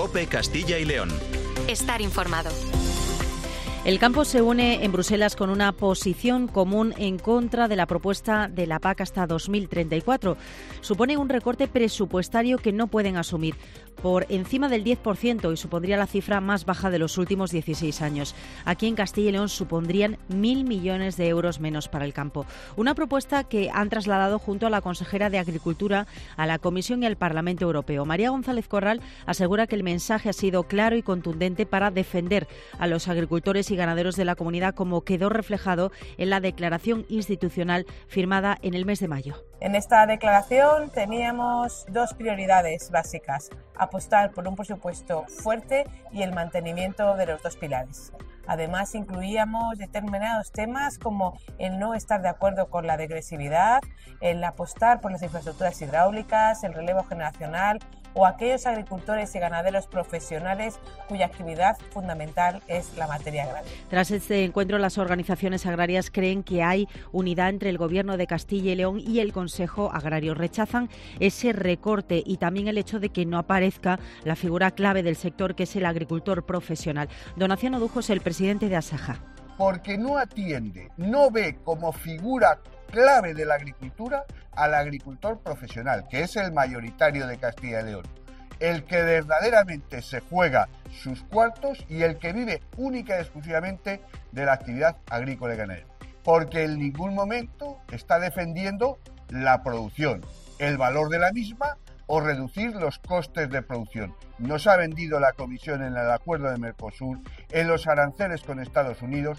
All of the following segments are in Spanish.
COPE Castilla y León. Estar informado. El campo se une en Bruselas con una posición común en contra de la propuesta de la PAC hasta 2034. Supone un recorte presupuestario que no pueden asumir, por encima del 10%, y supondría la cifra más baja de los últimos 16 años. Aquí en Castilla y León supondrían 1.000 millones de euros menos para el campo. Una propuesta que han trasladado junto a la consejera de Agricultura a la Comisión y al Parlamento Europeo. María González Corral asegura que el mensaje ha sido claro y contundente para defender a los agricultores y ganaderos de la comunidad, como quedó reflejado en la declaración institucional firmada en el mes de mayo. En esta declaración teníamos dos prioridades básicas: apostar por un presupuesto fuerte y el mantenimiento de los dos pilares. Además, incluíamos determinados temas como el no estar de acuerdo con la degresividad, el apostar por las infraestructuras hidráulicas, el relevo generacional o aquellos agricultores y ganaderos profesionales cuya actividad fundamental es la materia agraria. Tras este encuentro, las organizaciones agrarias creen que hay unidad entre el Gobierno de Castilla y León y el Consejo Agrario. Rechazan ese recorte y también el hecho de que no aparezca la figura clave del sector, que es el agricultor profesional. Donación Odujo es el presidente de Asaja. Porque no atiende, no ve como figura clave de la agricultura al agricultor profesional, que es el mayoritario de Castilla y León, el que verdaderamente se juega sus cuartos y el que vive única y exclusivamente de la actividad agrícola y ganadera, porque en ningún momento está defendiendo la producción, el valor de la misma o reducir los costes de producción. Nos ha vendido la Comisión en el acuerdo de Mercosur, en los aranceles con Estados Unidos.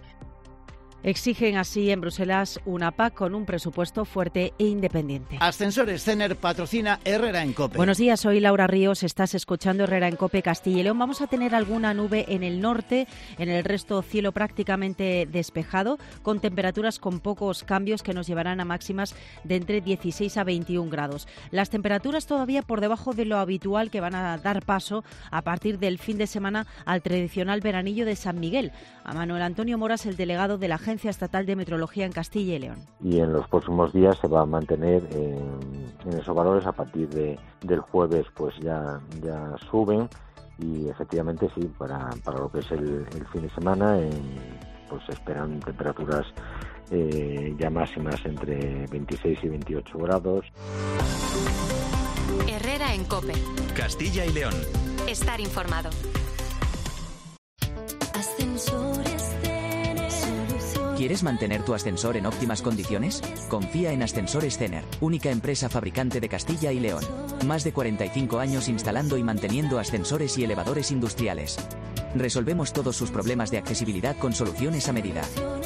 Exigen así en Bruselas una PAC con un presupuesto fuerte e independiente. Ascensores Cener patrocina Herrera en COPE. Buenos días, soy Laura Ríos, estás escuchando Herrera en COPE Castilla y León. Vamos a tener alguna nube en el norte, en el resto cielo prácticamente despejado, con temperaturas con pocos cambios que nos llevarán a máximas de entre 16 a 21 grados. Las temperaturas todavía por debajo de lo habitual, que van a dar paso a partir del fin de semana al tradicional veranillo de San Miguel. A Manuel Antonio Moras, el delegado de la Agencia Estatal de Meteorología en Castilla y León. Y en los próximos días se va a mantener en esos valores. A partir del jueves pues ya suben, y efectivamente sí, para lo que es el fin de semana pues se esperan temperaturas ya máximas entre 26 y 28 grados. Herrera en COPE. Castilla y León. Estar informado. ¿Quieres mantener tu ascensor en óptimas condiciones? Confía en Ascensores Cener, única empresa fabricante de Castilla y León. Más de 45 años instalando y manteniendo ascensores y elevadores industriales. Resolvemos todos sus problemas de accesibilidad con soluciones a medida.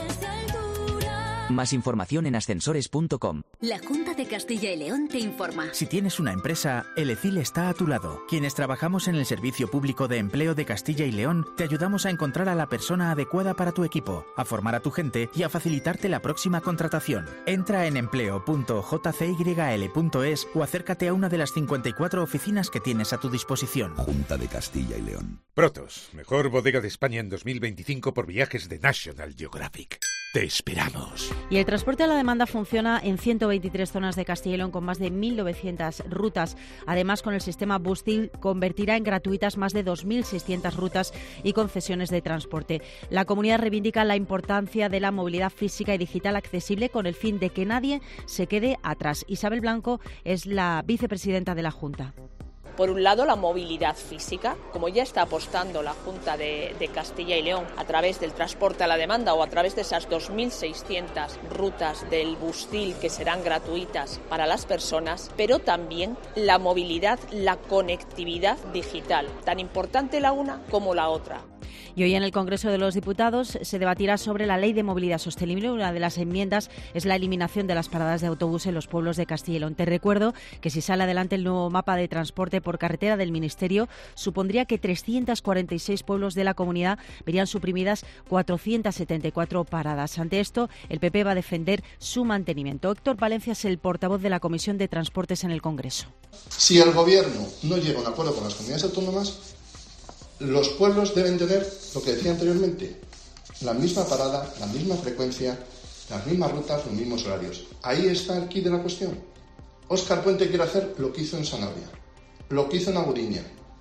Más información en ascensores.com. La Junta de Castilla y León te informa. Si tienes una empresa, el ECIL está a tu lado. Quienes trabajamos en el Servicio Público de Empleo de Castilla y León, te ayudamos a encontrar a la persona adecuada para tu equipo, a formar a tu gente y a facilitarte la próxima contratación. Entra en empleo.jcyl.es o acércate a una de las 54 oficinas que tienes a tu disposición. Junta de Castilla y León. Protos, mejor bodega de España en 2025 por viajes de National Geographic. Te esperamos. Y el transporte a la demanda funciona en 123 zonas de Castilla y León con más de 1.900 rutas. Además, con el sistema Bustil convertirá en gratuitas más de 2.600 rutas y concesiones de transporte. La comunidad reivindica la importancia de la movilidad física y digital accesible con el fin de que nadie se quede atrás. Isabel Blanco es la vicepresidenta de la Junta. Por un lado, la movilidad física, como ya está apostando la Junta de Castilla y León a través del transporte a la demanda o a través de esas 2.600 rutas del Bustil que serán gratuitas para las personas, pero también la movilidad, la conectividad digital, tan importante la una como la otra. Y hoy en el Congreso de los Diputados se debatirá sobre la Ley de Movilidad Sostenible. Una de las enmiendas es la eliminación de las paradas de autobús en los pueblos de Castilla y León. Te recuerdo que si sale adelante el nuevo mapa de transporte por carretera del Ministerio, supondría que 346 pueblos de la comunidad verían suprimidas 474 paradas. Ante esto, el PP va a defender su mantenimiento. Héctor Valencia es el portavoz de la Comisión de Transportes en el Congreso. Si el Gobierno no llega a un acuerdo con las comunidades autónomas, los pueblos deben tener, lo que decía anteriormente, la misma parada, la misma frecuencia, las mismas rutas, los mismos horarios. Ahí está el quid de la cuestión. Óscar Puente quiere hacer lo que hizo en Sanabria, lo que hizo en Aguriña,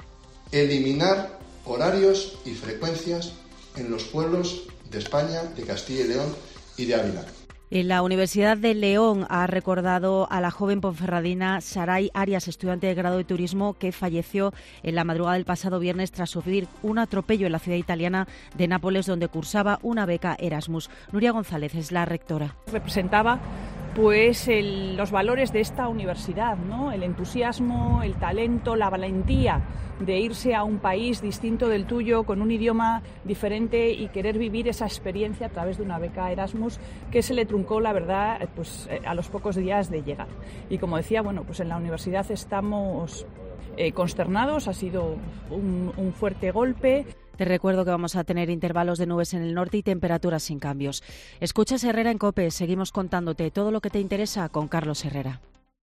eliminar horarios y frecuencias en los pueblos de España, de Castilla y León y de Ávila. En la Universidad de León ha recordado a la joven ponferradina Saray Arias, estudiante de grado de turismo, que falleció en la madrugada del pasado viernes tras sufrir un atropello en la ciudad italiana de Nápoles, donde cursaba una beca Erasmus. Nuria González es la rectora. Representaba los valores de esta universidad, ¿no? El entusiasmo, el talento, la valentía de irse a un país distinto del tuyo, con un idioma diferente y querer vivir esa experiencia a través de una beca Erasmus que se le truncó, la verdad, a los pocos días de llegar. Y como decía, en la universidad estamos consternados, ha sido un fuerte golpe. Te recuerdo que vamos a tener intervalos de nubes en el norte y temperaturas sin cambios. Escuchas Herrera en COPE, seguimos contándote todo lo que te interesa con Carlos Herrera.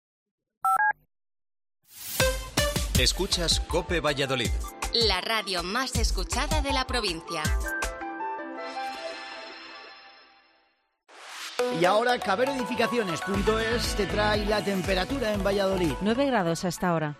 Escuchas COPE Valladolid, la radio más escuchada de la provincia. Y ahora caberoedificaciones.es te trae la temperatura en Valladolid. 9 grados hasta ahora.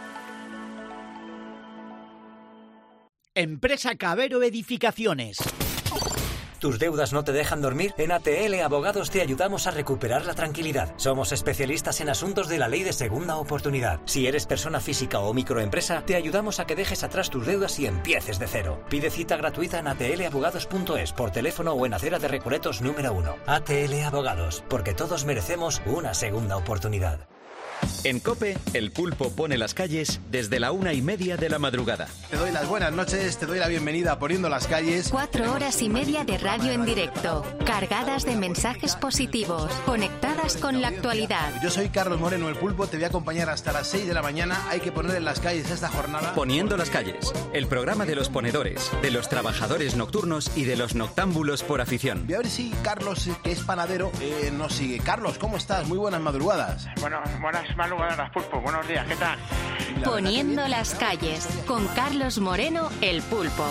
Empresa Cabero Edificaciones. ¿Tus deudas no te dejan dormir? En ATL Abogados te ayudamos a recuperar la tranquilidad. Somos especialistas en asuntos de la ley de segunda oportunidad. Si eres persona física o microempresa, te ayudamos a que dejes atrás tus deudas y empieces de cero. Pide cita gratuita en atlabogados.es, por teléfono o en Acera de Recoletos número 1. ATL Abogados, porque todos merecemos una segunda oportunidad. En COPE, el pulpo pone las calles desde la 1:30 de la madrugada. Te doy las buenas noches, te doy la bienvenida a Poniendo las Calles. 4 horas y media de radio en directo, cargadas de mensajes positivos, conectadas con la actualidad. Yo soy Carlos Moreno, el pulpo, te voy a acompañar hasta las 6 de la mañana. Hay que poner en las calles esta jornada. Poniendo las calles, el programa de los ponedores, de los trabajadores nocturnos y de los noctámbulos por afición. Voy a ver si Carlos, que es panadero, nos sigue. Carlos, ¿cómo estás? Muy buenas madrugadas. Bueno, buenas madrugadas, pulpo. Buenos días, ¿qué tal? Poniendo las calles, con Carlos Moreno, el pulpo.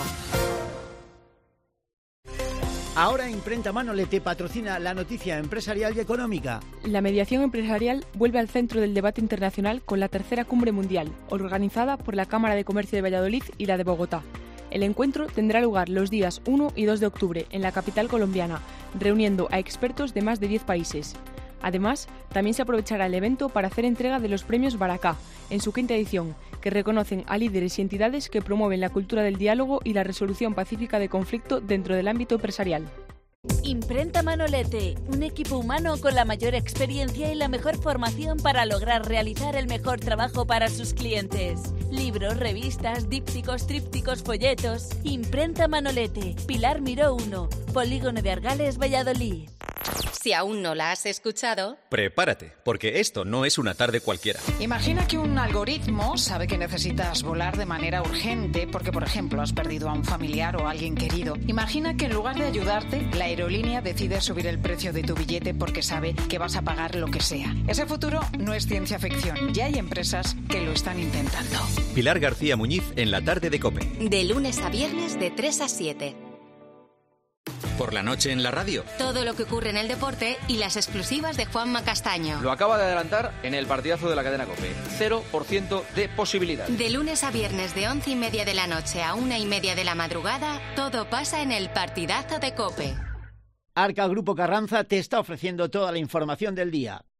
Ahora Imprenta Manolete patrocina la noticia empresarial y económica. La mediación empresarial vuelve al centro del debate internacional con la tercera cumbre mundial, organizada por la Cámara de Comercio de Valladolid y la de Bogotá. El encuentro tendrá lugar los días 1 y 2 de octubre en la capital colombiana, reuniendo a expertos de más de 10 países. Además, también se aprovechará el evento para hacer entrega de los premios Baracá, en su 5ª edición, que reconocen a líderes y entidades que promueven la cultura del diálogo y la resolución pacífica de conflicto dentro del ámbito empresarial. Imprenta Manolete, un equipo humano con la mayor experiencia y la mejor formación para lograr realizar el mejor trabajo para sus clientes. Libros, revistas, dípticos, trípticos, folletos. Imprenta Manolete, Pilar Miró 1, Polígono de Argales, Valladolid. Si aún no la has escuchado, prepárate, porque esto no es una tarde cualquiera. Imagina que un algoritmo sabe que necesitas volar de manera urgente porque, por ejemplo, has perdido a un familiar o a alguien querido. Imagina que en lugar de ayudarte, la aerolínea decide subir el precio de tu billete porque sabe que vas a pagar lo que sea. Ese futuro no es ciencia ficción, ya hay empresas que lo están intentando. Pilar García Muñiz en la tarde de COPE. De lunes a viernes de 3 a 7. Por la noche en la radio. Todo lo que ocurre en el deporte y las exclusivas de Juanma Castaño. Lo acaba de adelantar en el partidazo de la cadena COPE. 0% de posibilidad. De lunes a viernes de 11:30 de la noche a 1:30 de la madrugada, todo pasa en el partidazo de COPE. Arca Grupo Carranza te está ofreciendo toda la información del día.